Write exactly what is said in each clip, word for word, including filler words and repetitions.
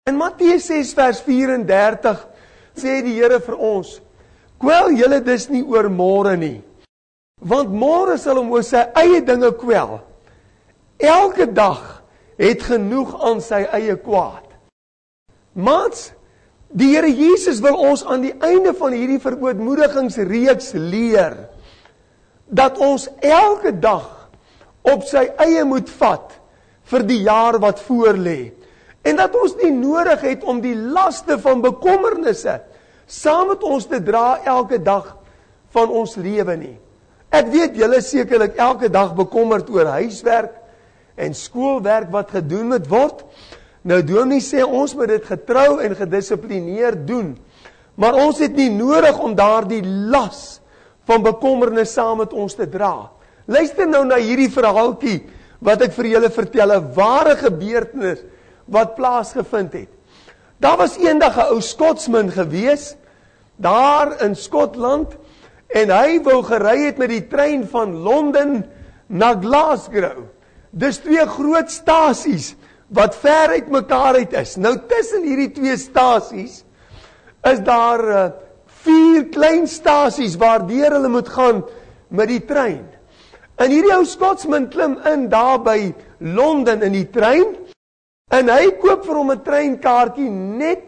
In Matteus ses vers vyf-en-dertig sê die Here vir ons, kwel julle dus nie oor môre nie, want môre sal hom oor sy eie dinge kwel. Elke dag het genoeg aan sy eie kwaad. Maats, die Here Jesus wil ons aan die einde van hierdie verootmoedigingsreeks leer, dat ons elke dag op sy eie moet vat vir die jaar wat voor lê. En dat ons nie nodig het om die laste van bekommernisse saam met ons te dra elke dag van ons lewe nie. Ek weet julle is sekerlik elke dag bekommerd oor huiswerk en skoolwerk wat gedoen moet word. Nou dominee sê ons moet dit getrou en gedissiplineerd doen. Maar ons het nie nodig om daardie las van bekommernis saam met ons te dra. Luister nou na hierdie verhaaltjie wat ek vir julle vertel, 'n ware gebeurtenis wat plaasgevind het. Daar was eendag 'n ou Skotsman gewees, daar in Skotland, en hy wou gery het met die trein van Londen na Glasgow. Dis twee groot stasies wat ver uit mekaar uit is. Nou tussen hierdie twee stasies is daar uh, vier klein stasies waardeur hulle moet gaan met die trein. En hierdie ou Skotsman klim in daar by Londen in die trein, en hy koop vir hom 'n treinkaartjie net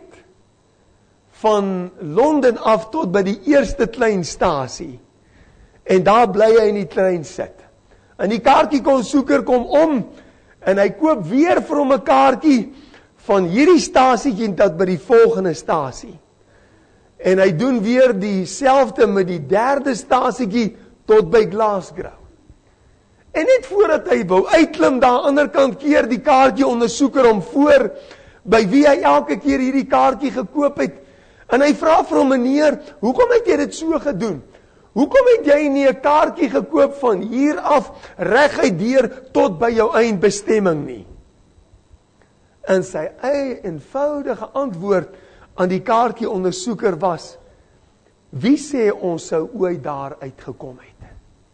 van Londen af tot by die eerste klein stasie. En daar bly hy in die trein sit. En die kaartjiekonsoeker kom om, en hy koop weer vir hom 'n kaartjie van hierdie stasietjie tot by die volgende stasie. En hy doen weer dieselfde met die derde stasietjie tot by Glasgow. En net voordat hy wou uitklim, daar aan die ander kant keer die kaartjie ondersoeker hom voor, by wie hy elke keer hierdie kaartjie gekoop het. En hy vra vir hom, meneer, hoekom het jy dit so gedoen? Hoekom het jy nie 'n kaartjie gekoop van hier af, reguit deur tot by jou eindbestemming nie? En sy eie eenvoudige antwoord aan die kaartjie ondersoeker was, wie sê ons sou ooit daar uitgekom het?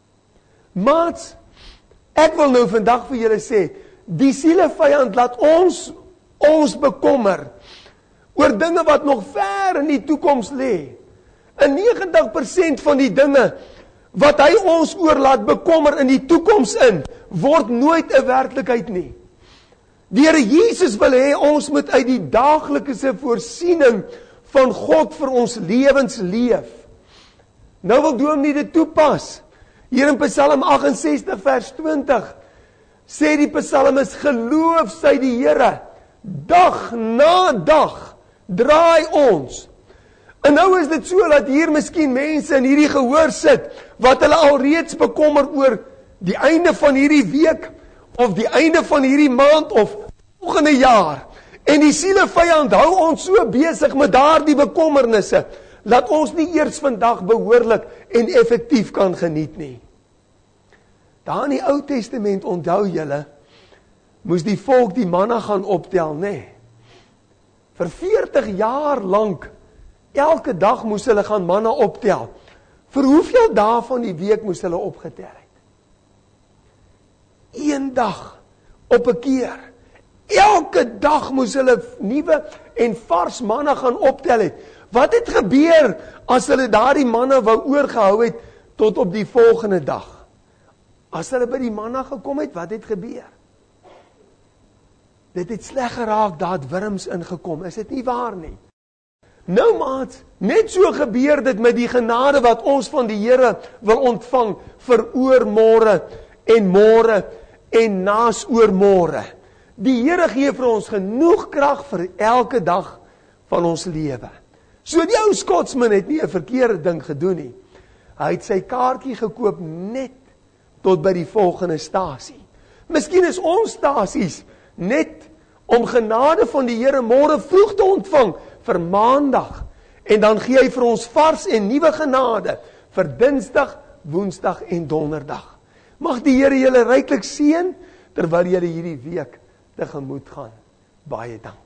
Maats, ek wil nou vandag vir julle sê, die sielevyand laat ons, ons bekommer, oor dinge wat nog ver in die toekoms lê. En negentig persent van die dinge, wat hy ons oor laat bekommer in die toekoms in, word nooit 'n werklikheid nie. Die Here Jesus wil hê ons moet uit die daaglikse voorsiening van God vir ons lewens leef. Nou wil dominee dit toepas. Hier in Psalm agt en sestig vers twintig sê die psalmis, geloof sy die Here, dag na dag draai ons. En nou is dit so dat hier miskien mense in hierdie gehoor sit, wat hulle al reeds bekommer oor die einde van hierdie week, of die einde van hierdie maand, of volgende jaar. En die sielevyand hou ons so besig met daardie bekommernisse, dat ons nie eers vandag behoorlik en effektief kan geniet nie. Daar in die Ou Testament, onthou julle, moes die volk die manna gaan optel, nê? Nee. Vir veertig jaar lank, elke dag moes hulle gaan manna optel. Vir hoeveel dae van die week moes hulle opgetel het? Een dag, op 'n keer. Elke dag moes hulle nuwe en vars manna gaan optel het. Wat het gebeur as hulle daardie manna wou oorgehou het tot op die volgende dag? As hulle by die manna gekom het, wat het gebeur? Dit het sleg geraak, daar het wurms ingekom, is dit nie waar nie? Nou maat, net so gebeur dit met die genade wat ons van die Here wil ontvang vir oormôre en môre en naas oormôre. Die Here gee vir ons genoeg krag vir elke dag van ons lewe. So die ou Skotsman het nie 'n verkeerde ding gedoen nie. Hy het sy kaartjie gekoop net tot by die volgende stasie. Miskien is ons stasies net om genade van die Here môre vroeg te ontvang vir maandag. En dan gee hy vir ons vars en nuwe genade vir Dinsdag, Woensdag en Donderdag. Mag die Here julle ryklik seën terwyl julle hierdie week tegemoet gaan. Baie dankie.